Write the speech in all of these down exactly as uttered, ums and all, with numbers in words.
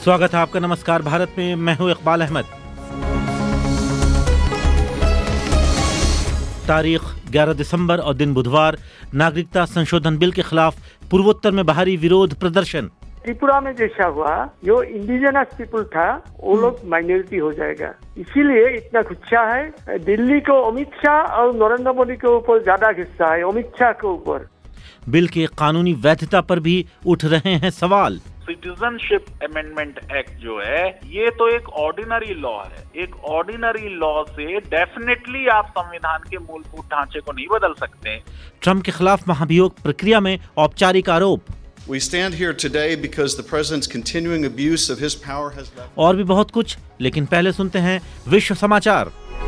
स्वागत है आपका। नमस्कार भारत में, मैं हूं इकबाल अहमद। तारीख ग्यारह दिसंबर और दिन बुधवार। नागरिकता संशोधन बिल के खिलाफ पूर्वोत्तर में भारी विरोध प्रदर्शन। त्रिपुरा में जैसा हुआ, जो इंडिजिनस पीपुल था वो लोग माइनॉरिटी हो जाएगा, इसीलिए इतना गुस्सा है। दिल्ली को अमित शाह और नरेंद्र मोदी के ऊपर ज्यादा गुस्सा है, अमित शाह के ऊपर। बिल की कानूनी वैधता पर भी उठ रहे हैं सवाल। सिटीजनशिप अमेंडमेंट एक्ट जो है, ये तो एक ऑर्डिनरी लॉ है। एक ऑर्डिनरी लॉ से डेफिनेटली आप संविधान के मूलभूत ढांचे को नहीं बदल सकते। ट्रंप के खिलाफ महाभियोग प्रक्रिया में औपचारिक आरोप। We stand here today because the president's continuing abuse of his power has left... और भी बहुत कुछ, लेकिन पहले सुनते हैं विश्व समाचार।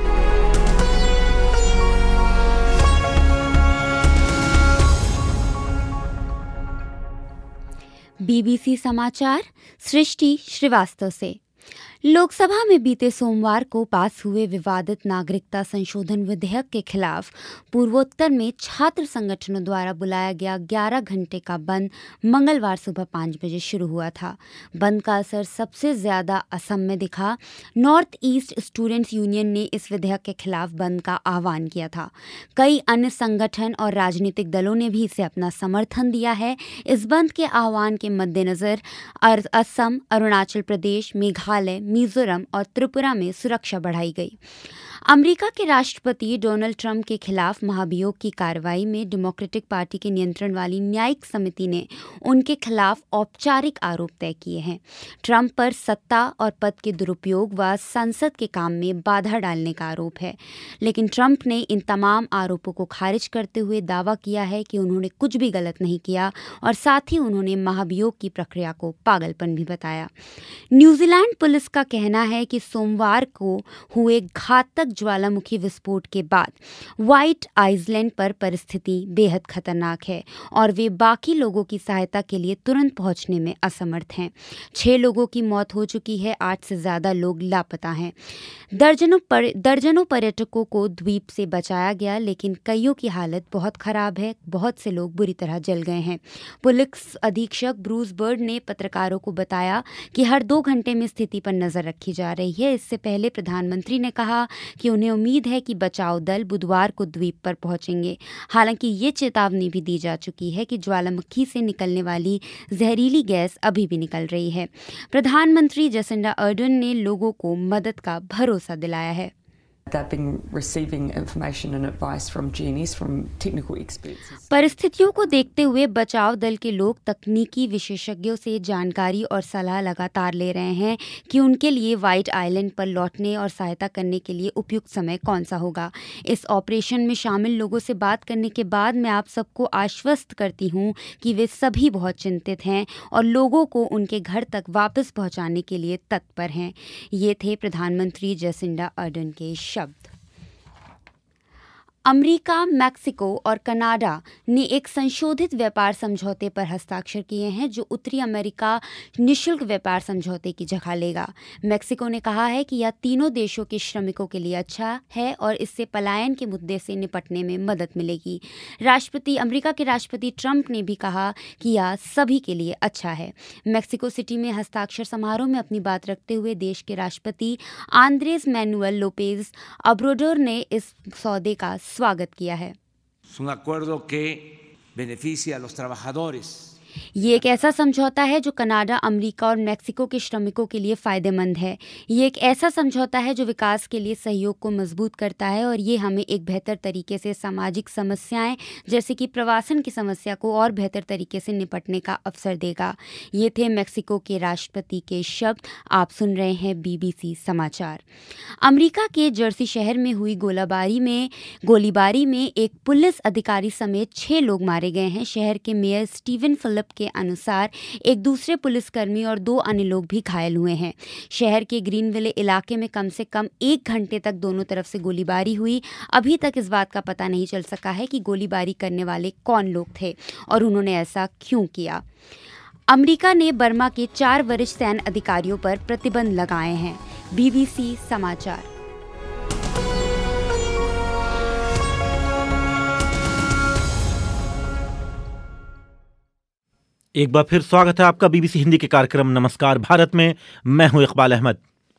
बीबीसी समाचार सृष्टि श्रीवास्तव से। लोकसभा में बीते सोमवार को पास हुए विवादित नागरिकता संशोधन विधेयक के खिलाफ पूर्वोत्तर में छात्र संगठनों द्वारा बुलाया गया ग्यारह घंटे का बंद मंगलवार सुबह पाँच बजे शुरू हुआ था। बंद का असर सबसे ज्यादा असम में दिखा। नॉर्थ ईस्ट स्टूडेंट्स यूनियन ने इस विधेयक के खिलाफ बंद का आह्वान किया था। कई अन्य संगठन और राजनीतिक दलों ने भी इसे अपना समर्थन दिया है। इस बंद के आह्वान के मद्देनजर असम, अरुणाचल प्रदेश, मेघालय, मिजोरम और त्रिपुरा में सुरक्षा बढ़ाई गई। अमेरिका के राष्ट्रपति डोनाल्ड ट्रंप के खिलाफ महाभियोग की कार्रवाई में डेमोक्रेटिक पार्टी के नियंत्रण वाली न्यायिक समिति ने उनके खिलाफ औपचारिक आरोप तय किए हैं। ट्रंप पर सत्ता और पद के दुरुपयोग व संसद के काम में बाधा डालने का आरोप है, लेकिन ट्रंप ने इन तमाम आरोपों को खारिज करते हुए दावा किया है कि उन्होंने कुछ भी गलत नहीं किया और साथ ही उन्होंने महाभियोग की प्रक्रिया को पागलपन भी बताया। न्यूजीलैंड पुलिस का कहना है कि सोमवार को हुए घातक ज्वालामुखी विस्फोट के बाद व्हाइट आइलैंड पर परिस्थिति बेहद खतरनाक है और वे बाकी लोगों की सहायता के लिए तुरंत पहुंचने में असमर्थ हैं। छह लोगों की मौत हो चुकी है, आठ से ज्यादा लोग लापता हैं। दर्जनों पर, दर्जनों पर्यटकों को द्वीप से बचाया गया, लेकिन कईयों की हालत बहुत खराब है। बहुत से लोग बुरी तरह जल गए हैं। पुलिस अधीक्षक ब्रूस बर्ड ने पत्रकारों को बताया कि हर दो घंटे में स्थिति पर नजर रखी जा रही है। इससे पहले प्रधानमंत्री ने कहा कि उन्हें उम्मीद है कि बचाव दल बुधवार को द्वीप पर पहुंचेंगे। हालांकि ये चेतावनी भी दी जा चुकी है कि ज्वालामुखी से निकलने वाली जहरीली गैस अभी भी निकल रही है। प्रधानमंत्री जेसिंडा अर्डर्न ने लोगों को मदद का भरोसा दिलाया है। परिस्थितियों को देखते हुए बचाव दल के लोग तकनीकी विशेषज्ञों से जानकारी और सलाह लगातार ले रहे हैं कि उनके लिए व्हाइट आइलैंड पर लौटने और सहायता करने के लिए उपयुक्त समय कौन सा होगा। इस ऑपरेशन में शामिल लोगों से बात करने के बाद मैं आप सबको आश्वस्त करती हूँ कि वे सभी बहुत चिंतित हैं और लोगों को उनके घर तक वापस पहुँचाने के लिए तत्पर हैं। ये थे प्रधानमंत्री जेसिंडा अर्डर्न के शब्द। अमेरिका, मैक्सिको और कनाडा ने एक संशोधित व्यापार समझौते पर हस्ताक्षर किए हैं जो उत्तरी अमेरिका निःशुल्क व्यापार समझौते की जगह लेगा। मैक्सिको ने कहा है कि यह तीनों देशों के श्रमिकों के लिए अच्छा है और इससे पलायन के मुद्दे से निपटने में मदद मिलेगी। राष्ट्रपति अमेरिका के राष्ट्रपति ट्रंप ने भी कहा कि यह सभी के लिए अच्छा है। मैक्सिको सिटी में हस्ताक्षर समारोह में अपनी बात रखते हुए देश के राष्ट्रपति आंद्रेस मैनुअल लोपेज ओब्राडोर ने इस सौदे का स्वागत किया है। Un acuerdo que beneficia a los trabajadores. ये एक ऐसा समझौता है जो कनाडा, अमेरिका और मैक्सिको के श्रमिकों के लिए फ़ायदेमंद है। ये एक ऐसा समझौता है जो विकास के लिए सहयोग को मजबूत करता है और ये हमें एक बेहतर तरीके से सामाजिक समस्याएं जैसे कि प्रवासन की समस्या को और बेहतर तरीके से निपटने का अवसर देगा। ये थे मैक्सिको के राष्ट्रपति के शब्द। आप सुन रहे हैं बीबीसी समाचार। अमेरिका के जर्सी शहर में हुई गोलाबारी में गोलीबारी में एक पुलिस अधिकारी समेत छः लोग मारे गए हैं। शहर के मेयर स्टीवन फिलिप के अनुसार एक दूसरे पुलिसकर्मी और दो अन्य लोग भी घायल हुए हैं। शहर के ग्रीनविले इलाके में कम से कम एक घंटे तक दोनों तरफ से गोलीबारी हुई। अभी तक इस बात का पता नहीं चल सका है कि गोलीबारी करने वाले कौन लोग थे और उन्होंने ऐसा क्यों किया। अमेरिका ने बर्मा के चार वरिष्ठ सैन्य अधिकारियों पर प्रतिबंध लगाए हैं। बीबीसी समाचार। एक बार फिर स्वागत है आपका बीबीसी हिंदी के कार्यक्रम नमस्कार भारत में। मैं हूं इकबाल अहमद।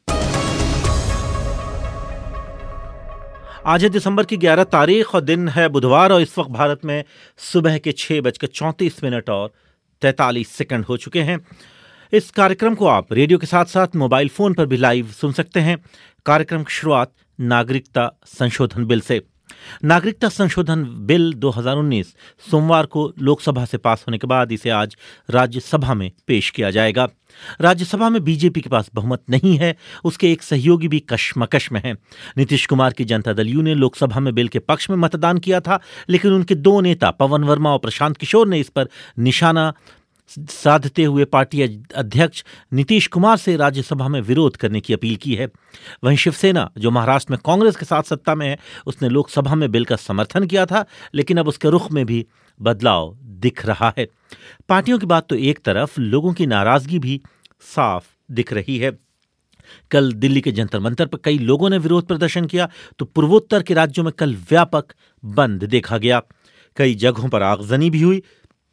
आज है दिसंबर की ग्यारह तारीख और दिन है बुधवार और इस वक्त भारत में सुबह के छह बजकर चौंतीस मिनट और तैतालीस सेकंड हो चुके हैं। इस कार्यक्रम को आप रेडियो के साथ साथ मोबाइल फोन पर भी लाइव सुन सकते हैं। कार्यक्रम की शुरुआत नागरिकता संशोधन बिल से। नागरिकता संशोधन बिल दो हज़ार उन्नीस सोमवार को लोकसभा से पास होने के बाद इसे आज राज्यसभा में पेश किया जाएगा। राज्यसभा में बीजेपी के पास बहुमत नहीं है, उसके एक सहयोगी भी कशमकश में हैं। नीतीश कुमार की जनता दल यू ने लोकसभा में बिल के पक्ष में मतदान किया था, लेकिन उनके दो नेता पवन वर्मा और प्रशांत किशोर ने इस पर निशाना साधते हुए पार्टी अध्यक्ष नीतीश कुमार से राज्यसभा में विरोध करने की अपील की है। वहीं शिवसेना, जो महाराष्ट्र में कांग्रेस के साथ सत्ता में है, उसने लोकसभा में बिल का समर्थन किया था, लेकिन अब उसके रुख में भी बदलाव दिख रहा है। पार्टियों की बात तो एक तरफ, लोगों की नाराजगी भी साफ दिख रही है। कल दिल्ली के जंतर मंतर पर कई लोगों ने विरोध प्रदर्शन किया, तो पूर्वोत्तर के राज्यों में कल व्यापक बंद देखा गया। कई जगहों पर आगजनी भी हुई।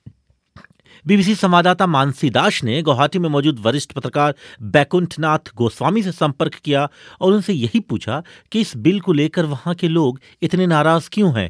बीबीसी संवाददाता मानसी दास ने गुवाहाटी में मौजूद वरिष्ठ पत्रकार बैकुंठनाथ गोस्वामी से संपर्क किया और उनसे यही पूछा कि इस बिल को लेकर वहां के लोग इतने नाराज क्यों हैं।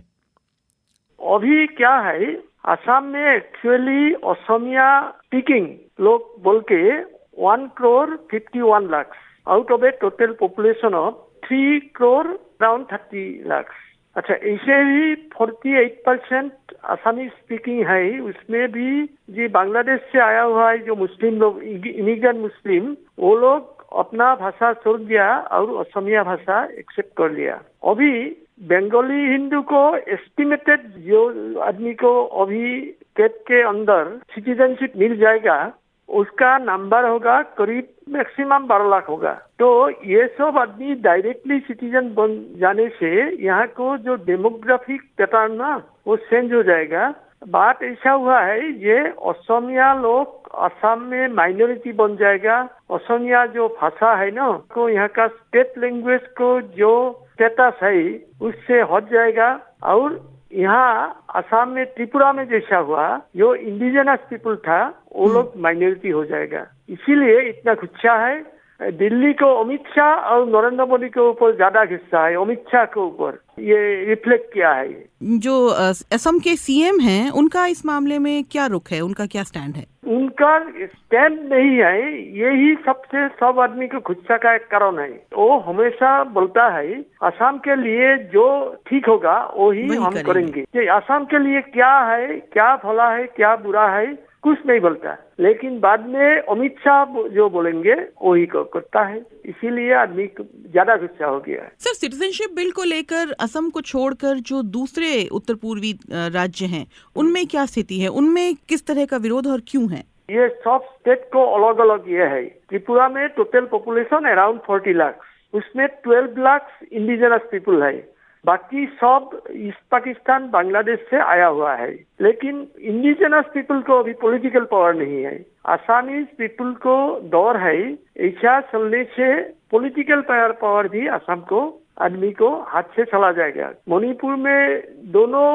अभी क्या है, असम में एक्चुअली असमिया स्पीकिंग लोग बोल के one crore fifty one lakh out of a total population of three crore around thirty lakh. अच्छा, ऐसे ही अड़तालीस परसेंट असमी स्पीकिंग है। उसमें भी जी बांग्लादेश से आया हुआ है जो मुस्लिम लोग, इमिग्रेंट मुस्लिम, वो लोग अपना भाषा छोड़ दिया और असमिया भाषा एक्सेप्ट कर लिया। अभी बंगाली हिंदू को एस्टिमेटेड जो आदमी को अभी कैद के अंदर सिटीजनशिप मिल जाएगा, उसका नंबर होगा करीब मैक्सिमम बारह लाख होगा। तो ये सब आदमी डायरेक्टली सिटीजन बन जाने से यहाँ को जो डेमोग्राफिक पैटर्न ना वो चेंज हो जाएगा। बात ऐसा हुआ है, ये असमिया लोग असम में माइनॉरिटी बन जाएगा। असमिया जो भाषा है ना, को यहाँ का स्टेट लैंग्वेज को जो स्टेटस है उससे हट जाएगा। और यहाँ असम में त्रिपुरा में जैसा हुआ, जो इंडिजिनस पीपल था वो लोग माइनॉरिटी हो जाएगा। इसीलिए इतना गुस्सा है। दिल्ली को अमित शाह और नरेंद्र मोदी के ऊपर ज्यादा गुस्सा है, अमित शाह के ऊपर ये रिफ्लेक्ट किया है। जो असम के सीएम हैं, उनका इस मामले में क्या रुख है, उनका क्या स्टैंड है? उनका स्टैंड नहीं है, यही सबसे सब आदमी को गुस्सा का एक कारण है। वो हमेशा बोलता है असम के लिए जो ठीक होगा वही हम करेंगे। ये असम के लिए क्या है, क्या भला है, क्या बुरा है, कुछ नहीं बोलता, लेकिन बाद में अमित शाह जो बोलेंगे वही करता है। इसीलिए आदमी ज्यादा गुस्सा हो गया है। सर, सिटीजनशिप बिल को लेकर असम को छोड़कर जो दूसरे उत्तर पूर्वी राज्य हैं, उनमें क्या स्थिति है? उनमें किस तरह का विरोध और क्यों है? ये सब स्टेट को अलग अलग ये है। त्रिपुरा में total population around forty lakh, उसमें ट्वेल्व लाख इंडिजिनस पीपल है। बाकी सब ईस्ट पाकिस्तान, बांग्लादेश से आया हुआ है। लेकिन इंडिजिनस पीपल को अभी पॉलिटिकल पावर नहीं है। आसामीज पीपल को डर है, ऐसा चलने से पॉलिटिकल पावर भी असम को आदमी को हाथ से चला जाएगा। मणिपुर में दोनों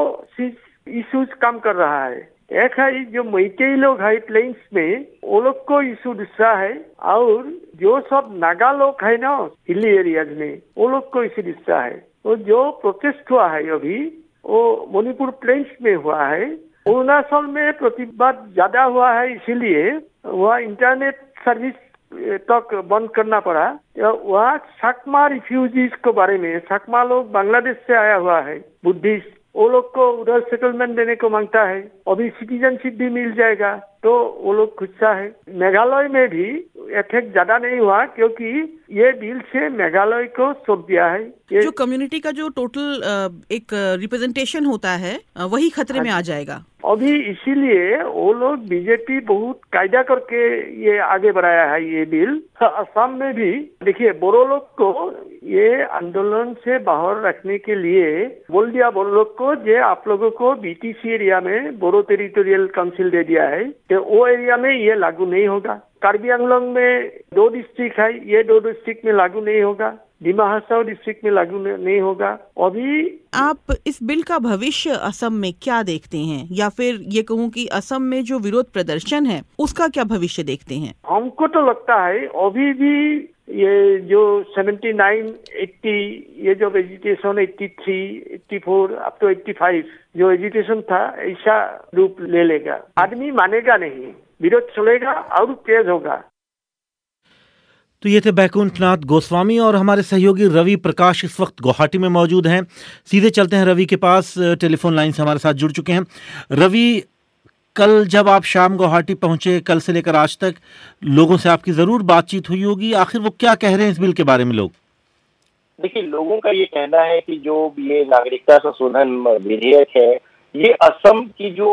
इश्यूज काम कर रहा है। एक है जो मैतेई लोग है प्लेन्स में, वो लोग को इशू दूसरा है, और जो सब नागा लोग है ना हिली एरियाज में, वो लोग को इशू दूसरा है। तो जो प्रोटेस्ट हुआ है अभी वो मणिपुर प्लेन्स में हुआ है। अरुणाचल में प्रतिवाद ज्यादा हुआ है, इसीलिए वहाँ इंटरनेट सर्विस तक बंद करना पड़ा। वहाँ सकमा रिफ्यूजीज के बारे में, सकमा लोग बांग्लादेश से आया हुआ है, बुद्धिस्ट, वो लोग को उधर सेटलमेंट देने को मांगता है। अभी सिटीजनशिप भी मिल जाएगा, तो वो लोग गुस्सा है। मेघालय में भी इफेक्ट ज्यादा नहीं हुआ, क्योंकि ये बिल से मेघालय को सौंप दिया है। ये जो कम्युनिटी का जो टोटल एक रिप्रेजेंटेशन होता है, वही खतरे में आ जाएगा अभी। इसीलिए वो लोग बीजेपी बहुत कायदा करके ये आगे बढ़ाया है ये बिल। असम में भी देखिए, बोरो लोग को ये आंदोलन से बाहर रखने के लिए बोल दिया बोरो लोग को, जे आप लोगों को बीटीसी एरिया में बोरो टेरिटोरियल काउंसिल दे दिया है, तो वो एरिया में ये लागू नहीं होगा। कार्बी आंगलोंग में दो डिस्ट्रिक्ट है, ये दो डिस्ट्रिक्ट में लागू नहीं होगा। डिमा हासाओ डिस्ट्रिक्ट में लागू नहीं होगा। अभी आप इस बिल का भविष्य असम में क्या देखते हैं, या फिर ये कहूँ कि असम में जो विरोध प्रदर्शन है उसका क्या भविष्य देखते हैं? हमको तो लगता है अभी भी ये जो उन्यासी, अस्सी, ये जो एजिटेशन तिरासी, चौरासी, अब तो पचासी जो एजिटेशन था ऐसा रूप ले लेगा। आदमी मानेगा नहीं, विरोध चलेगा और तेज होगा। तो ये थे बैकुंठनाथ गोस्वामी और हमारे सहयोगी रवि प्रकाश इस वक्त गुवाहाटी में मौजूद हैं। सीधे चलते हैं रवि के पास, टेलीफोन लाइन से हमारे साथ जुड़ चुके हैं। रवि, कल जब आप शाम गुवाहाटी पहुंचे, कल से लेकर आज तक लोगों से आपकी जरूर बातचीत हुई होगी, आखिर वो क्या कह रहे हैं इस बिल के बारे में? लोग देखिए, लोगों का ये कहना है कि जो ये नागरिकता संशोधन विधेयक है ये असम की जो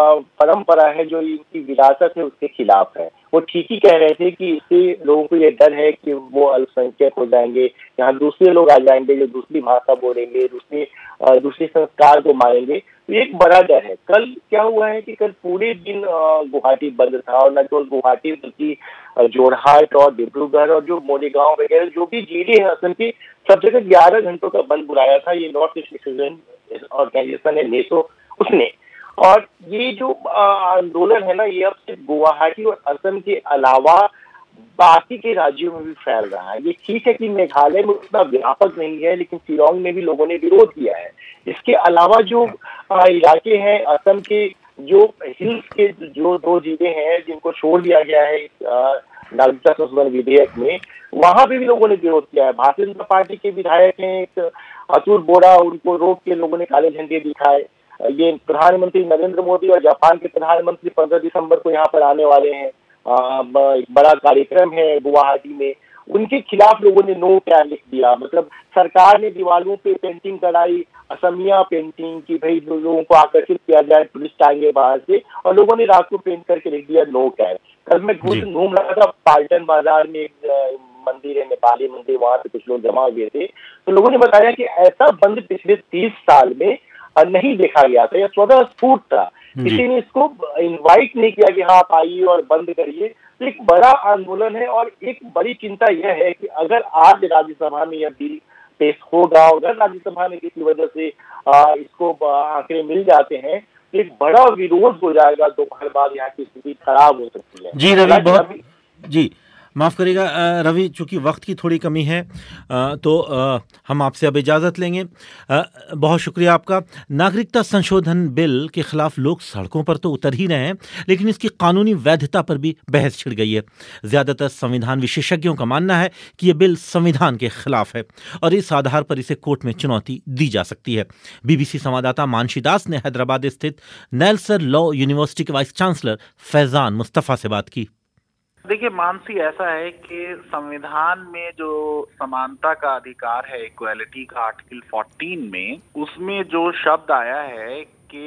परंपरा है, जो इनकी विरासत है, उसके खिलाफ है। वो ठीक ही कह रहे थे कि इससे लोगों को ये डर है कि वो अल्पसंख्यक हो जाएंगे, यहाँ दूसरे लोग आ जाएंगे जो दूसरी भाषा बोलेंगे, दूसरे दूसरे संस्कार को मानेंगे। तो एक बड़ा डर है। कल क्या हुआ है कि कल पूरे दिन गुवाहाटी बंद था, और न केवल गुवाहाटी बल्कि जोरहाट और डिब्रूगढ़ और जो मोरीगांव वगैरह जो भी जिले हैं असम के, सब जगह ग्यारह घंटों का बंद बुलाया था ये नॉर्थ ईस्ट सिटीजन ऑर्गेनाइजेशन है नेसो, उसने। और ये जो आंदोलन है ना, ये अब सिर्फ गुवाहाटी और असम के अलावा बाकी के राज्यों में भी फैल रहा है। ये ठीक है कि मेघालय में उतना व्यापक नहीं है, लेकिन शिलोंग में भी लोगों ने विरोध किया है। इसके अलावा जो इलाके हैं असम के, जो हिल्स के जो दो जिले हैं जिनको छोड़ दिया गया है नागरिकता संशोधन विधेयक में, वहां पे भी लोगों ने विरोध किया है। भारतीय जनता पार्टी के विधायक हैं एक अतुल बोरा, उनको रोक के लोगों ने काले झंडे दिखाए। ये प्रधानमंत्री नरेंद्र मोदी और जापान के प्रधानमंत्री पंद्रह दिसंबर को यहाँ पर आने वाले हैं, एक बड़ा कार्यक्रम है गुवाहाटी में, उनके खिलाफ लोगों ने नो टैग लिख दिया। मतलब सरकार ने दीवारों पे पेंटिंग कराई, असमिया पेंटिंग की, भाई लोगों को आकर्षित किया जाए, टूरिस्ट आएंगे बाहर से, और लोगों ने रात को पेंट करके लिख दिया नो टैग। कल मैं घूम रहा था पाल्टन बाजार में, एक मंदिर है नेपाली मंदिर, वहां पे कुछ लोग जमा हुए थे, तो लोगों ने बताया कि ऐसा बंद पिछले तीस साल में नहीं देखा गया था, यह स्वतः स्फूर्त था। किसी ने इसको इनवाइट नहीं किया कि हाँ आप आइए और बंद करिए। तो एक बड़ा आंदोलन है, और एक बड़ी चिंता यह है कि अगर आज राज्यसभा में यह बिल पेश होगा, अगर राज्यसभा में किसी वजह से आ, इसको आंकड़े मिल जाते हैं, तो एक बड़ा विरोध हो जाएगा। दोपहर बाद यहाँ की स्थिति खराब हो सकती है। जी रवि, बहुत जी माफ़ करिएगा रवि, चूंकि वक्त की थोड़ी कमी है तो हम आपसे अब इजाज़त लेंगे। बहुत शुक्रिया आपका। नागरिकता संशोधन बिल के खिलाफ लोग सड़कों पर तो उतर ही रहे हैं, लेकिन इसकी कानूनी वैधता पर भी बहस छिड़ गई है। ज़्यादातर संविधान विशेषज्ञों का मानना है कि ये बिल संविधान के खिलाफ है और इस आधार पर इसे कोर्ट में चुनौती दी जा सकती है। बीबीसी संवाददाता मानशी दास ने हैदराबाद स्थित नेल्सन लॉ यूनिवर्सिटी के वाइस चांसलर फैजान मुस्तफ़ा से बात की। देखिए मानसी, ऐसा है कि संविधान में जो समानता का अधिकार है, इक्वालिटी का आर्टिकल चौदह में, उसमें जो शब्द आया है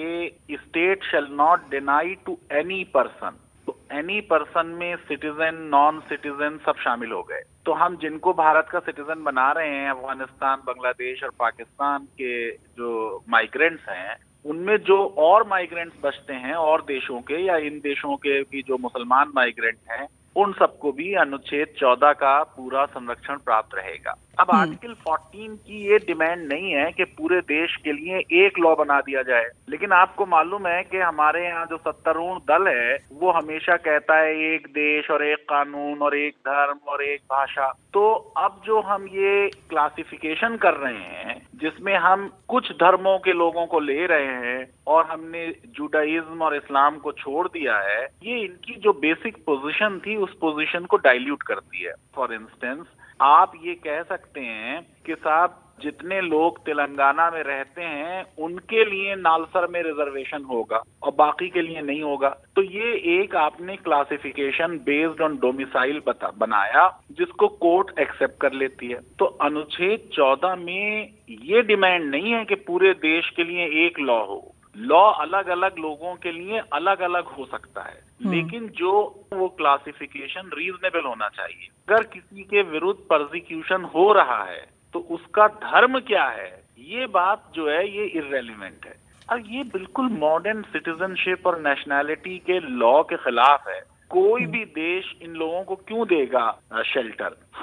कि state shall not deny to any person, तो एनी पर्सन में सिटीजन, नॉन सिटीजन सब शामिल हो गए। तो हम जिनको भारत का सिटीजन बना रहे हैं, अफगानिस्तान, बांग्लादेश और पाकिस्तान के जो माइग्रेंट्स हैं, उनमें जो और माइग्रेंट्स बचते हैं और देशों के या इन देशों के भी जो मुसलमान माइग्रेंट हैं, उन सबको भी अनुच्छेद चौदह का पूरा संरक्षण प्राप्त रहेगा। अब आर्टिकल चौदह की ये डिमांड नहीं है कि पूरे देश के लिए एक लॉ बना दिया जाए, लेकिन आपको मालूम है कि हमारे यहाँ जो सत्तारूढ़ दल है वो हमेशा कहता है एक देश और एक कानून और एक धर्म और एक भाषा। तो अब जो हम ये क्लासिफिकेशन कर रहे हैं, जिसमें हम कुछ धर्मों के लोगों को ले रहे हैं और हमने जुडाइज्म और इस्लाम को छोड़ दिया है, ये इनकी जो बेसिक पोजीशन थी उस पोजीशन को डाइल्यूट करती है। फॉर इंस्टेंस, आप ये कह सकते हैं कि साहब जितने लोग तेलंगाना में रहते हैं उनके लिए नालसर में रिजर्वेशन होगा और बाकी के लिए नहीं होगा। तो ये एक आपने क्लासिफिकेशन बेस्ड ऑन डोमिसाइल बता बनाया, जिसको कोर्ट एक्सेप्ट कर लेती है। तो अनुच्छेद चौदह में ये डिमांड नहीं है कि पूरे देश के लिए एक लॉ हो। लॉ अलग अलग लोगों के लिए अलग अलग हो सकता है, लेकिन जो वो क्लासिफिकेशन रीजनेबल होना चाहिए। अगर किसी के विरुद्ध परसिक्यूशन हो रहा है तो उसका धर्म क्या है, ये बात जो है ये इर्रेलेवेंट है। और ये बिल्कुल मॉडर्न सिटीजनशिप और नेशनैलिटी के लॉ के खिलाफ है। कोई भी देश इन लोगों को क्यों देगा शेल्टर?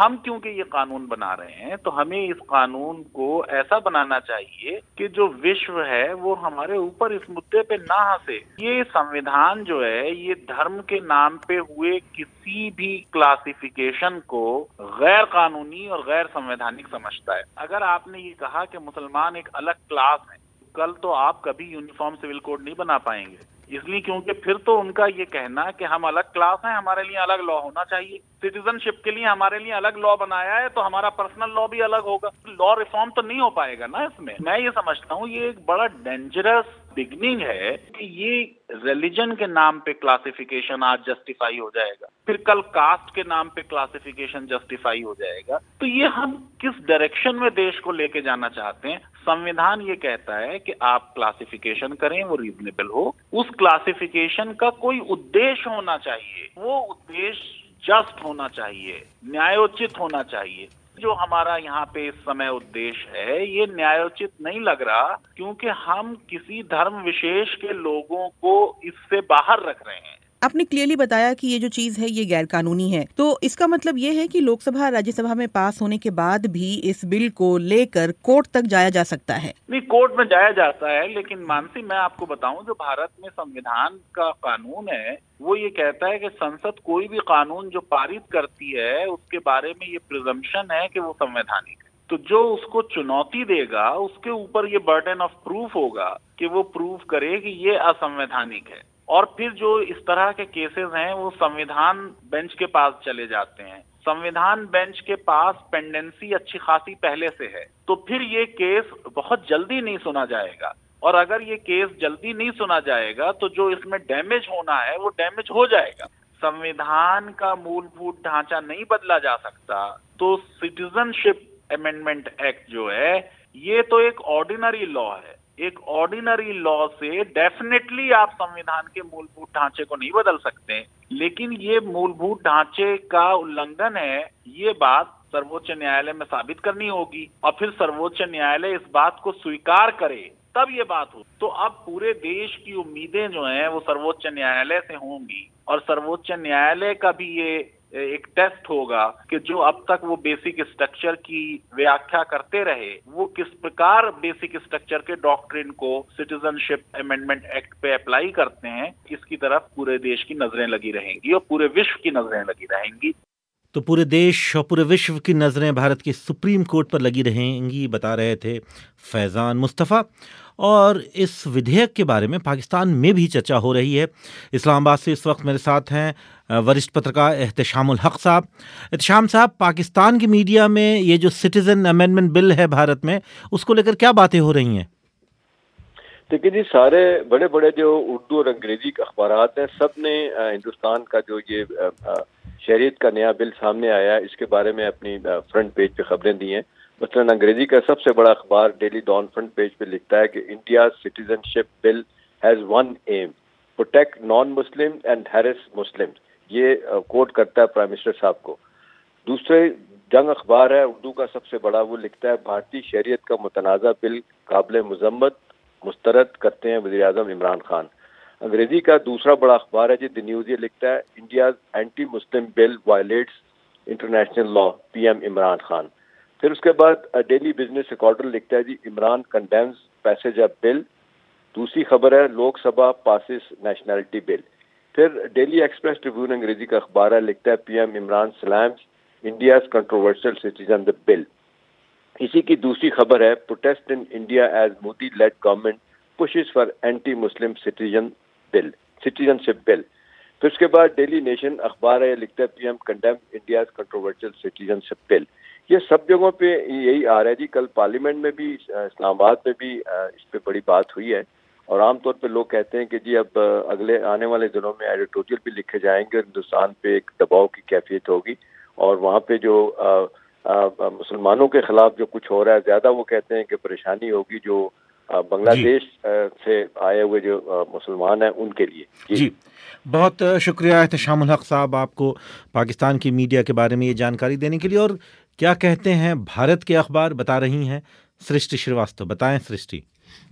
हम क्योंकि ये कानून बना रहे हैं तो हमें इस कानून को ऐसा बनाना चाहिए कि जो विश्व है वो हमारे ऊपर इस मुद्दे पे ना हंसे। ये संविधान जो है ये धर्म के नाम पे हुए किसी भी क्लासिफिकेशन को गैर कानूनी और गैर संवैधानिक समझता है। अगर आपने ये कहा कि मुसलमान एक अलग क्लास है, कल तो आप कभी यूनिफॉर्म सिविल कोड नहीं बना पाएंगे, इसलिए क्योंकि फिर तो उनका ये कहना कि हम अलग क्लास हैं, हमारे लिए अलग लॉ होना चाहिए। सिटीजनशिप के लिए हमारे लिए अलग लॉ बनाया है तो हमारा पर्सनल लॉ भी अलग होगा। लॉ रिफॉर्म तो नहीं हो पाएगा ना इसमें। मैं ये समझता हूँ ये एक बड़ा डेंजरस बिगनिंग है कि ये रिलीजन के नाम पे क्लासिफिकेशन आज जस्टिफाई हो जाएगा, फिर कल कास्ट के नाम पे क्लासिफिकेशन जस्टिफाई हो जाएगा। तो ये हम किस डायरेक्शन में देश को लेके जाना चाहते हैं? संविधान ये कहता है कि आप क्लासिफिकेशन करें, वो रीजनेबल हो, उस क्लासिफिकेशन का कोई उद्देश्य होना चाहिए, वो उद्देश्य जस्ट होना चाहिए, न्यायोचित होना चाहिए। जो हमारा यहाँ पे इस समय उद्देश्य है ये न्यायोचित नहीं लग रहा, क्योंकि हम किसी धर्म विशेष के लोगों को इससे बाहर रख रहे हैं। आपने क्लियरली बताया कि ये जो चीज है ये गैर कानूनी है, तो इसका मतलब ये है कि लोकसभा राज्यसभा में पास होने के बाद भी इस बिल को लेकर कोर्ट तक जाया जा सकता है? नहीं, कोर्ट में जाया जाता है, लेकिन मानसी मैं आपको बताऊं जो भारत में संविधान का कानून है वो ये कहता है कि संसद कोई भी कानून जो पारित करती है उसके बारे में ये प्रिजम्पशन है कि वो संवैधानिक है। तो जो उसको चुनौती देगा उसके ऊपर ये बर्डन ऑफ प्रूफ होगा कि वो प्रूफ करे कि ये असंवैधानिक है। और फिर जो इस तरह के केसेस हैं वो संविधान बेंच के पास चले जाते हैं। संविधान बेंच के पास पेंडेंसी अच्छी खासी पहले से है, तो फिर ये केस बहुत जल्दी नहीं सुना जाएगा। और अगर ये केस जल्दी नहीं सुना जाएगा तो जो इसमें डैमेज होना है वो डैमेज हो जाएगा। संविधान का मूलभूत ढांचा नहीं बदला जा सकता, तो सिटीजनशिप अमेंडमेंट एक्ट जो है ये तो एक ऑर्डिनरी लॉ है। एक ऑर्डिनरी लॉ से डेफिनेटली आप संविधान के मूलभूत ढांचे को नहीं बदल सकते, लेकिन ये मूलभूत ढांचे का उल्लंघन है ये बात सर्वोच्च न्यायालय में साबित करनी होगी, और फिर सर्वोच्च न्यायालय इस बात को स्वीकार करे तब ये बात हो। तो अब पूरे देश की उम्मीदें जो हैं वो सर्वोच्च न्यायालय से होंगी, और सर्वोच्च न्यायालय का भी ये एक टेस्ट होगा कि जो अब तक वो बेसिक स्ट्रक्चर की व्याख्या करते रहे वो किस प्रकार बेसिक स्ट्रक्चर के डॉक्ट्रिन को सिटीजनशिप अमेंडमेंट एक्ट पे अप्लाई करते हैं। इसकी तरफ पूरे देश की नजरें लगी रहेंगी और पूरे विश्व की नजरें लगी रहेंगी। तो पूरे देश और पूरे विश्व की नज़रें भारत की सुप्रीम कोर्ट पर लगी रहेंगी, बता रहे थे फैज़ान मुस्तफ़ा। और इस विधेयक के बारे में पाकिस्तान में भी चर्चा हो रही है। इस्लामाबाद से इस वक्त मेरे साथ हैं वरिष्ठ पत्रकार एहतशामुल हक साहब। एहतशाम साहब, पाकिस्तान की मीडिया में ये जो सिटीजन अमेंडमेंट बिल है भारत में, उसको लेकर क्या बातें हो रही हैं? देखिए जी, सारे बड़े बड़े जो उर्दू और अंग्रेजी के अखबारात हैं सब ने हिंदुस्तान का जो ये शरीयत का नया बिल सामने आया है इसके बारे में अपनी फ्रंट पेज पे खबरें दी हैं। मसलन अंग्रेजी का सबसे बड़ा अखबार डेली डॉन फ्रंट पेज पे लिखता है कि India citizenship bill has one aim, protect non Muslim and harass Muslim. ये कोट करता है प्राइम मिनिस्टर साहब को। दूसरे जंग अखबार है उर्दू का सबसे बड़ा, वो लिखता है भारतीय शरीयत का मुतनाज़ा बिल काबिल मजम्मत, मुस्तरद करते हैं वज़ीर आज़म इमरान खान। अंग्रेजी का दूसरा बड़ा अखबार है जी द न्यूज़, ये लिखता है India anti Muslim bill violates international law, PM Imran Khan. फिर उसके बाद डेली बिजनेस रिकॉर्डर लिखता है जी Imran condemns passage of bill. दूसरी खबर है लोकसभा पासिस नेशनैलिटी बिल। फिर डेली एक्सप्रेस ट्रिब्यून अंग्रेजी का अखबार है, लिखता है PM Imran slams India's controversial citizen the bill. इसी की दूसरी खबर है protest in India as Modi led government pushes for anti Muslim citizen bill citizenship bill. फिर उसके बाद डेली नेशन अखबार है, लिखता है PM condemn India's controversial citizenship bill. ये सब जगहों पे यही आ रहा है जी। कल पार्लियामेंट में भी, इस्लामाबाद में भी इस पे बड़ी बात हुई है, और आमतौर पे लोग कहते हैं कि जी अब अगले आने वाले दिनों में एडिटोरियल भी लिखे जाएंगे और हिंदुस्तान पे एक दबाव की कैफियत होगी, और वहाँ पे जो मुसलमानों के खिलाफ जो कुछ हो रहा है ज्यादा वो कहते हैं कि परेशानी होगी जो बांग्लादेश से आए हुए जो मुसलमान हैं उनके लिए। जी, जी। बहुत शुक्रिया एहतशामुल हक साहब आपको पाकिस्तान की मीडिया के बारे में ये जानकारी देने के लिए। और क्या कहते हैं भारत के अखबार, बता रही हैं सृष्टि श्रीवास्तव। बताएं सृष्टि।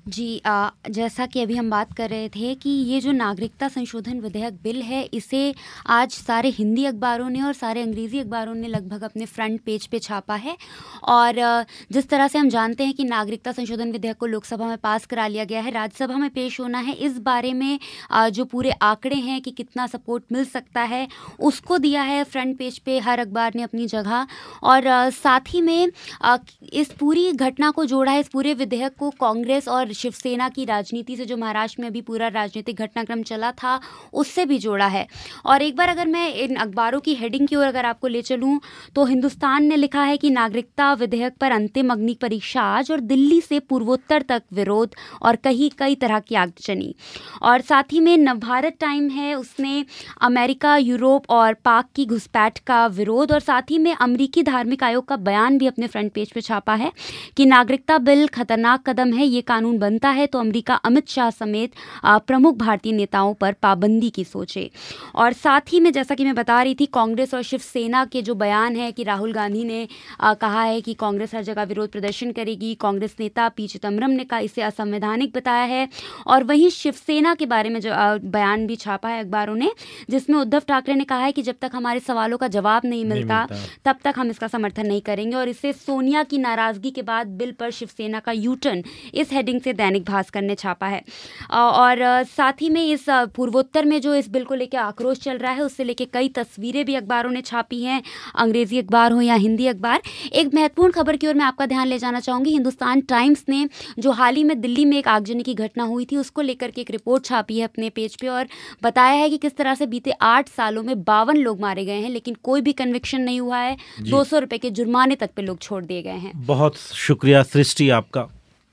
जी, आ, जैसा कि अभी हम बात कर रहे थे कि ये जो नागरिकता संशोधन विधेयक बिल है, इसे आज सारे हिंदी अखबारों ने और सारे अंग्रेज़ी अखबारों ने लगभग अपने फ्रंट पेज पे छापा है। और जिस तरह से हम जानते हैं कि नागरिकता संशोधन विधेयक को लोकसभा में पास करा लिया गया है, राज्यसभा में पेश होना है, इस बारे में जो पूरे आंकड़े हैं कि कितना सपोर्ट मिल सकता है उसको दिया है फ्रंट पेज पे हर अखबार ने अपनी जगह। और साथ ही में इस पूरी घटना को जोड़ा है, इस पूरे विधेयक को कांग्रेस और शिवसेना की राजनीति से, जो महाराष्ट्र में अभी पूरा राजनीतिक घटनाक्रम चला था, उससे भी जोड़ा है। और एक बार अगर मैं इन अखबारों की हेडिंग की ओर अगर आपको ले चलूं तो हिंदुस्तान ने लिखा है कि नागरिकता विधेयक पर अंतिम अग्नि परीक्षा आज, और दिल्ली से पूर्वोत्तर तक विरोध और कहीं कई तरह की आगजनी। और साथ ही में नवभारत टाइम है, उसने अमेरिका, यूरोप और पाक की घुसपैठ का विरोध और साथ ही में अमेरिकी धार्मिक आयोग का बयान भी अपने फ्रंट पेज पे छापा है कि नागरिकता बिल खतरनाक कदम है, ये कानून बनता है तो अमेरिका अमित शाह समेत प्रमुख भारतीय नेताओं पर पाबंदी की सोचे। और साथ ही में जैसा कि मैं बता रही थी, कांग्रेस और शिवसेना के जो बयान है कि राहुल गांधी ने आ, कहा है कि कांग्रेस हर जगह विरोध प्रदर्शन करेगी। कांग्रेस नेता पी चिदम्बरम ने कहा इसे असंवैधानिक बताया है। और वहीं शिवसेना के बारे में जो आ, बयान भी छापा है अखबारों ने, जिसमें उद्धव ठाकरे ने कहा है कि जब तक हमारे सवालों का जवाब नहीं मिलता, नहीं मिलता तब तक हम इसका समर्थन नहीं करेंगे। और इससे सोनिया की नाराजगी के बाद बिल पर शिवसेना का यू टर्न, इस हेडिंग से दैनिक भास्कर ने छापा है। और साथ ही में इस पूर्वोत्तर में जो इस बिल को लेकर आक्रोश चल रहा है, उससे लेकर कई तस्वीरें भी अखबारों ने छापी हैं, अंग्रेजी अखबार हो या हिंदी अखबार। एक महत्वपूर्ण खबर की ओर मैं आपका ध्यान ले जाना चाहूँगी। हिंदुस्तान टाइम्स ने जो हाल ही में दिल्ली में एक आगजनी की घटना हुई थी, उसको लेकर के एक रिपोर्ट छापी है अपने पेज पे और बताया है कि किस तरह से बीते आठ सालों में बावन लोग मारे गए हैं, लेकिन कोई भी कन्विक्शन नहीं हुआ है। दो सौ रुपए के जुर्माने तक पे लोग छोड़ दिए गए हैं। बहुत शुक्रिया सृष्टि आपका।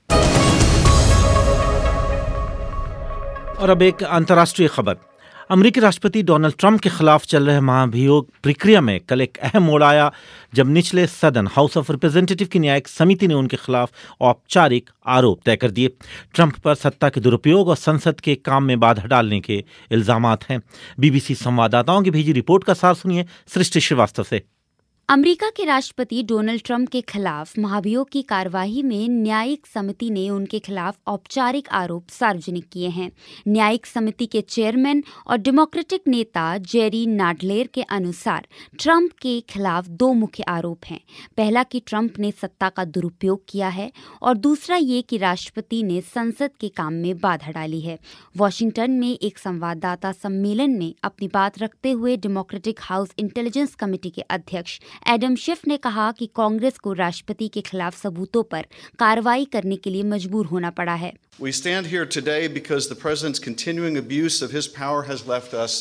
और अब एक अंतर्राष्ट्रीय खबर। अमेरिकी राष्ट्रपति डोनाल्ड ट्रंप के खिलाफ चल रहे महाभियोग प्रक्रिया में कल एक अहम मोड़ आया जब निचले सदन हाउस ऑफ रिप्रेजेंटेटिव की न्यायिक समिति ने उनके खिलाफ औपचारिक आरोप तय कर दिए। ट्रंप पर सत्ता के दुरुपयोग और संसद के काम में बाधा डालने के इल्जामात हैं। बीबीसी संवाददाताओं की भेजी रिपोर्ट का सार सुनिए सृष्टि श्रीवास्तव से। अमेरिका के राष्ट्रपति डोनाल्ड ट्रंप के खिलाफ महाभियोग की कार्यवाही में न्यायिक समिति ने उनके खिलाफ औपचारिक आरोप सार्वजनिक किए हैं। न्यायिक समिति के चेयरमैन और डेमोक्रेटिक नेता जेरी नाडलेर के अनुसार ट्रंप के खिलाफ दो मुख्य आरोप हैं। पहला कि ट्रंप ने सत्ता का दुरुपयोग किया है और दूसरा ये कि राष्ट्रपति ने संसद के काम में बाधा डाली है। वॉशिंगटन में एक संवाददाता सम्मेलन में अपनी बात रखते हुए डेमोक्रेटिक हाउस इंटेलिजेंस कमेटी के अध्यक्ष एडम शिफ ने कहा कि कांग्रेस को राष्ट्रपति के खिलाफ सबूतों पर कार्रवाई करने के लिए मजबूर होना पड़ा है। We stand here today because the president's continuing abuse of his power has left us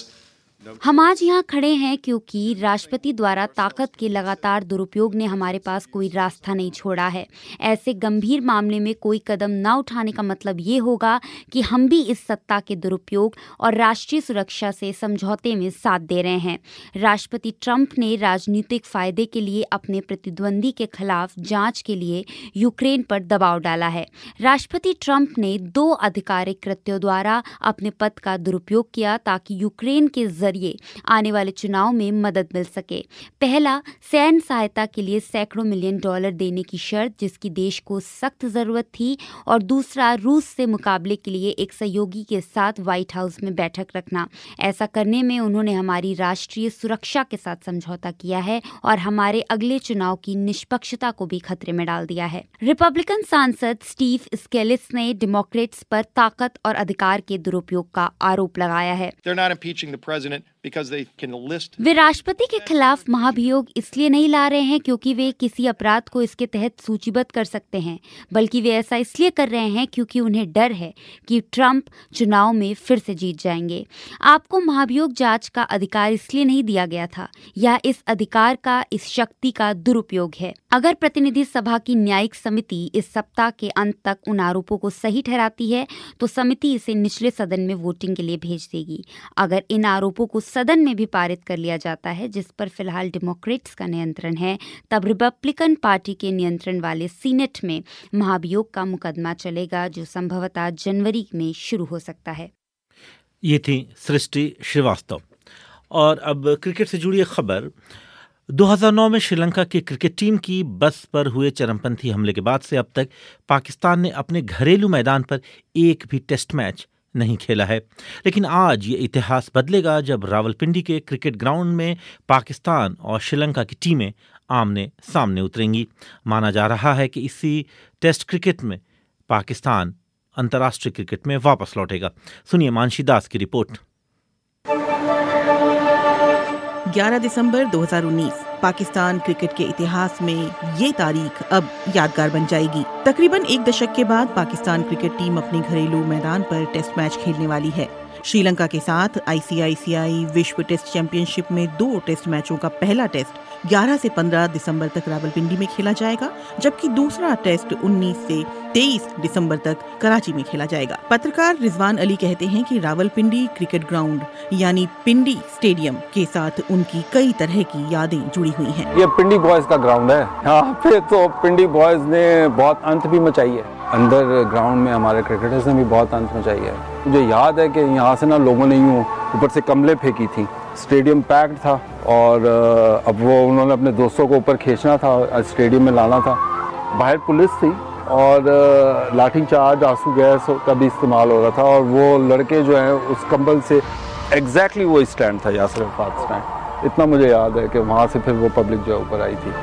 हम आज यहाँ खड़े हैं क्योंकि राष्ट्रपति द्वारा ताकत के लगातार दुरुपयोग ने हमारे पास कोई रास्ता नहीं छोड़ा है। ऐसे गंभीर मामले में कोई कदम न उठाने का मतलब ये होगा कि हम भी इस सत्ता के दुरुपयोग और राष्ट्रीय सुरक्षा से समझौते में साथ दे रहे हैं। राष्ट्रपति ट्रंप ने राजनीतिक फायदे के लिए अपने प्रतिद्वंदी के खिलाफ जांच के लिए यूक्रेन पर दबाव डाला है। राष्ट्रपति ट्रंप ने दो आधिकारिक कृत्यों द्वारा अपने पद का दुरुपयोग किया ताकि यूक्रेन के जरिए आने वाले चुनाव में मदद मिल सके। पहला, सैन्य सहायता के लिए सैकड़ों मिलियन डॉलर देने की शर्त जिसकी देश को सख्त जरूरत थी, और दूसरा, रूस से मुकाबले के लिए एक सहयोगी के साथ व्हाइट हाउस में बैठक रखना। ऐसा करने में उन्होंने हमारी राष्ट्रीय सुरक्षा के साथ समझौता किया है और हमारे अगले चुनाव की निष्पक्षता को भी खतरे में डाल दिया है। रिपब्लिकन सांसद स्टीव स्केलिस ने डेमोक्रेट्स पर ताकत और अधिकार के दुरुपयोग का आरोप लगाया है। वे राष्ट्रपति के खिलाफ महाभियोग इसलिए नहीं ला रहे हैं क्योंकि वे किसी अपराध को इसके तहत सूचीबद्ध कर सकते हैं, बल्कि वे ऐसा इसलिए कर रहे हैं क्योंकि उन्हें डर है कि ट्रंप चुनाव में फिर से जीत जाएंगे। आपको महाभियोग जांच का अधिकार इसलिए नहीं दिया गया था, यह इस अधिकार का, इस शक्ति का दुरुपयोग है। अगर प्रतिनिधि सभा की न्यायिक समिति इस सप्ताह के अंत तक उन आरोपों को सही ठहराती है तो समिति इसे निचले सदन में वोटिंग के लिए भेज देगी। अगर इन आरोपों को सदन में भी पारित कर लिया जाता है, जिस पर फिलहाल डेमोक्रेट्स का नियंत्रण है, तब रिपब्लिकन पार्टी के नियंत्रण वाले सीनेट में महाभियोग का मुकदमा चलेगा जो संभवतः जनवरी में शुरू हो सकता है। ये थी सृष्टि श्रीवास्तव। और अब क्रिकेट से जुड़ी एक खबर। दो हज़ार नौ में श्रीलंका की क्रिकेट टीम की बस पर हुए चरमपंथी हमले के बाद से अब तक पाकिस्तान ने अपने घरेलू मैदान पर एक भी टेस्ट मैच नहीं खेला है। लेकिन आज ये इतिहास बदलेगा जब रावलपिंडी के क्रिकेट ग्राउंड में पाकिस्तान और श्रीलंका की टीमें आमने सामने उतरेंगी। माना जा रहा है कि इसी टेस्ट क्रिकेट में पाकिस्तान अंतर्राष्ट्रीय क्रिकेट में वापस लौटेगा। सुनिए मानसी दास की रिपोर्ट। ग्यारह दिसंबर दो हज़ार उन्नीस पाकिस्तान क्रिकेट के इतिहास में ये तारीख अब यादगार बन जाएगी। तकरीबन एक दशक के बाद पाकिस्तान क्रिकेट टीम अपने घरेलू मैदान पर टेस्ट मैच खेलने वाली है। श्रीलंका के साथ आईसीआईसीआई विश्व टेस्ट चैंपियनशिप में दो टेस्ट मैचों का पहला टेस्ट ग्यारह से पंद्रह दिसंबर तक रावलपिंडी में खेला जाएगा, जबकि दूसरा टेस्ट उन्नीस से तेईस दिसंबर तक कराची में खेला जाएगा। पत्रकार रिजवान अली कहते हैं कि रावलपिंडी क्रिकेट ग्राउंड यानी पिंडी स्टेडियम के साथ उनकी कई तरह की यादें जुड़ी हुई हैं। ये पिंडी बॉयज का ग्राउंड है। यहाँ पे तो पिंडी बॉयज ने बहुत अंत भी मचाई है। अंदर ग्राउंड में हमारे क्रिकेटर्स ने भी बहुत अंत मचाई है। मुझे याद है कि यहाँ से ना लोगों ने यूँ ऊपर से कमले फेंकी थी। स्टेडियम पैक्ड था और अब वो उन्होंने अपने दोस्तों को ऊपर खींचना था, स्टेडियम में लाना था। बाहर पुलिस थी और लाठी चार्ज, आंसू गैस का भी इस्तेमाल हो रहा था और वो लड़के जो हैं उस कंबल से एग्जैक्टली वो स्टैंड था, यासिर अरफात स्टैंड। इतना मुझे याद है कि वहाँ से फिर वो पब्लिक जो ऊपर आई थी।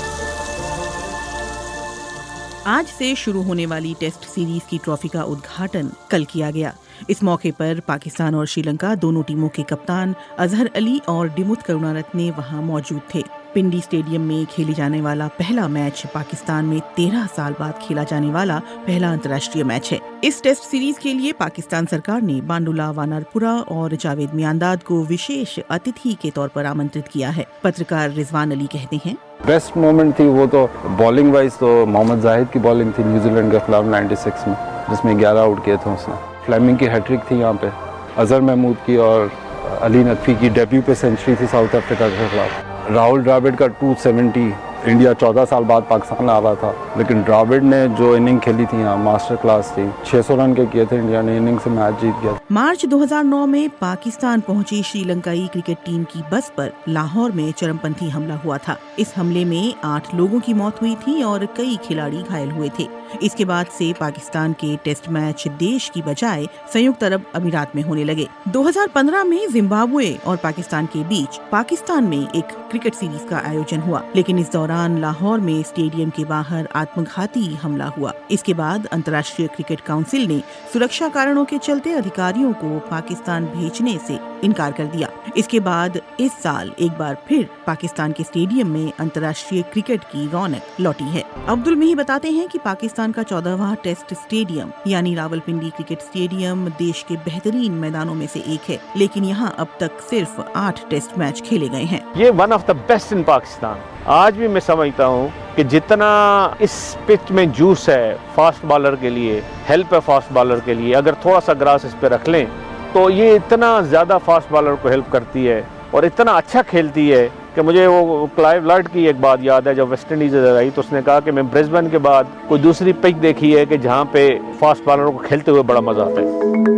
आज से शुरू होने वाली टेस्ट सीरीज की ट्रॉफी का उद्घाटन कल किया गया। इस मौके पर पाकिस्तान और श्रीलंका दोनों टीमों के कप्तान अजहर अली और दिमुथ करुणारत्ने वहां मौजूद थे। पिंडी स्टेडियम में खेले जाने वाला पहला मैच पाकिस्तान में तेरह साल बाद खेला जाने वाला पहला अंतर्राष्ट्रीय मैच है। इस टेस्ट सीरीज के लिए पाकिस्तान सरकार ने बांडुला वानारपुरा और जावेद मियांदाद को विशेष अतिथि के तौर पर आमंत्रित किया है। पत्रकार रिजवान अली कहते हैं, बेस्ट मोमेंट थी वो तो बॉलिंग वाइज तो मोहम्मद जाहिद की बॉलिंग थी न्यूजीलैंड के खिलाफ छियानवे में, जिसमें ग्यारह आउट किए थे उसने। फ्लेमिंग की हैट्रिक थी यहाँ पे, अजहर महमूद की और अली नकवी की डेब्यू पे सेंचुरी थी साउथ अफ्रीका के खिलाफ। राहुल द्रविड़ का दो सौ सत्तर, इंडिया चौदह साल बाद पाकिस्तान आ रहा था, लेकिन द्रविड़ ने जो इनिंग खेली थी यहाँ मास्टर क्लास थी। छह सौ रन के किए थे इंडिया ने, इनिंग से मैच जीत गया। मार्च दो हज़ार नौ में पाकिस्तान पहुंची श्रीलंकाई क्रिकेट टीम की बस पर लाहौर में चरमपंथी हमला हुआ था। इस हमले में आठ लोगों की मौत हुई थी और कई खिलाड़ी घायल हुए थे। इसके बाद से पाकिस्तान के टेस्ट मैच देश की बजाय संयुक्त अरब अमीरात में होने लगे। दो हज़ार पंद्रह में जिम्बाब्वे और पाकिस्तान के बीच पाकिस्तान में एक क्रिकेट सीरीज का आयोजन हुआ, लेकिन इस दौरान लाहौर में स्टेडियम के बाहर आत्मघाती हमला हुआ। इसके बाद अंतर्राष्ट्रीय क्रिकेट काउंसिल ने सुरक्षा कारणों के चलते अधिकारियों को पाकिस्तान भेजने से इनकार कर दिया। इसके बाद इस साल एक बार फिर पाकिस्तान के स्टेडियम में अंतर्राष्ट्रीय क्रिकेट की रौनक लौटी है। अब्दुल मिही बताते हैं कि पाकिस्तान का चौदहवां टेस्ट स्टेडियम यानी रावलपिंडी क्रिकेट स्टेडियम देश के बेहतरीन मैदानों में से एक है, लेकिन यहाँ अब तक सिर्फ आठ टेस्ट मैच खेले गए हैं। ये one of the best in Pakistan. आज भी मैं समझता हूँ कि जितना इस पिच में जूस है फास्ट बॉलर के लिए, हेल्प है फास्ट बॉलर के लिए, अगर थोड़ा सा ग्रास इस पे रख लें तो ये इतना ज्यादा फास्ट बॉलर को हेल्प करती है और इतना अच्छा खेलती है कि मुझे वो क्लाइव लॉर्ड की एक बात याद है। जब वेस्ट इंडीज आई तो उसने कहा कि मैं ब्रिस्बेन के बाद कोई दूसरी पिच देखी है कि जहाँ पे फास्ट बॉलरों को खेलते हुए बड़ा मजा आता है।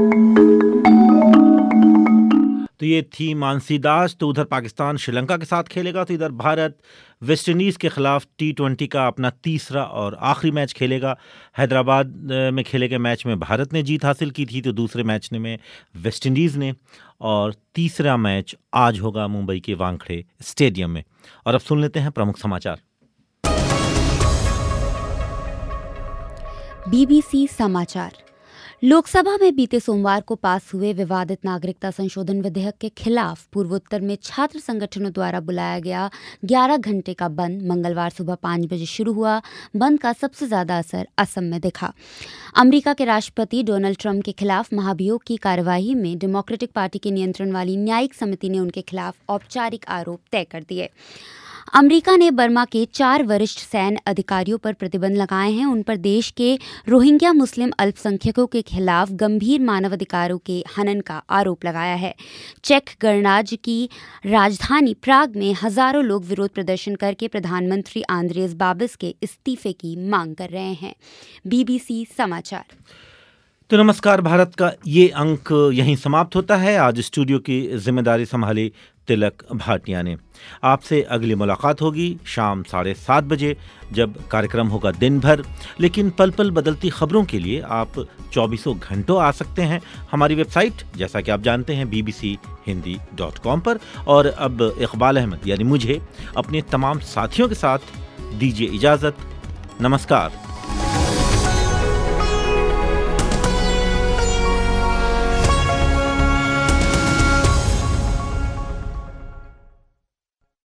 तो ये थी मानसी दास। तो उधर पाकिस्तान श्रीलंका के साथ खेलेगा, तो इधर भारत वेस्ट इंडीज के खिलाफ टी ट्वेंटी का अपना तीसरा और आखिरी मैच खेलेगा। हैदराबाद में खेले गए मैच में भारत ने जीत हासिल की थी, तो दूसरे मैच में वेस्ट इंडीज़ ने, और तीसरा मैच आज होगा मुंबई के वानखेड़े स्टेडियम में। और अब सुन लेते हैं प्रमुख समाचार। बीबीसी समाचार। लोकसभा में बीते सोमवार को पास हुए विवादित नागरिकता संशोधन विधेयक के खिलाफ पूर्वोत्तर में छात्र संगठनों द्वारा बुलाया गया ग्यारह घंटे का बंद मंगलवार सुबह पाँच बजे शुरू हुआ। बंद का सबसे ज्यादा असर असम में दिखा। अमेरिका के राष्ट्रपति डोनाल्ड ट्रंप के खिलाफ महाभियोग की कार्यवाही में डेमोक्रेटिक पार्टी के नियंत्रण वाली न्यायिक समिति ने उनके खिलाफ औपचारिक आरोप तय कर दिए। अमेरिका ने बर्मा के चार वरिष्ठ सैन्य अधिकारियों पर प्रतिबंध लगाए हैं। उन पर देश के रोहिंग्या मुस्लिम अल्पसंख्यकों के खिलाफ गंभीर मानवाधिकारों के हनन का आरोप लगाया है। चेक गणराज्य की राजधानी प्राग में हजारों लोग विरोध प्रदर्शन करके प्रधानमंत्री आंद्रेस बाबिस के इस्तीफे की मांग कर रहे हैं। बीबीसी समाचार। तो नमस्कार भारत का ये अंक यहीं समाप्त होता है। आज स्टूडियो की जिम्मेदारी संभाली तिलक भाटिया ने। आपसे अगली मुलाकात होगी शाम साढ़े सात बजे, जब कार्यक्रम होगा दिन भर। लेकिन पल पल बदलती खबरों के लिए आप चौबीसों घंटों आ सकते हैं हमारी वेबसाइट, जैसा कि आप जानते हैं, B B C Hindi dot com पर। और अब इकबाल अहमद यानी मुझे अपने तमाम साथियों के साथ दीजिए इजाज़त। नमस्कार।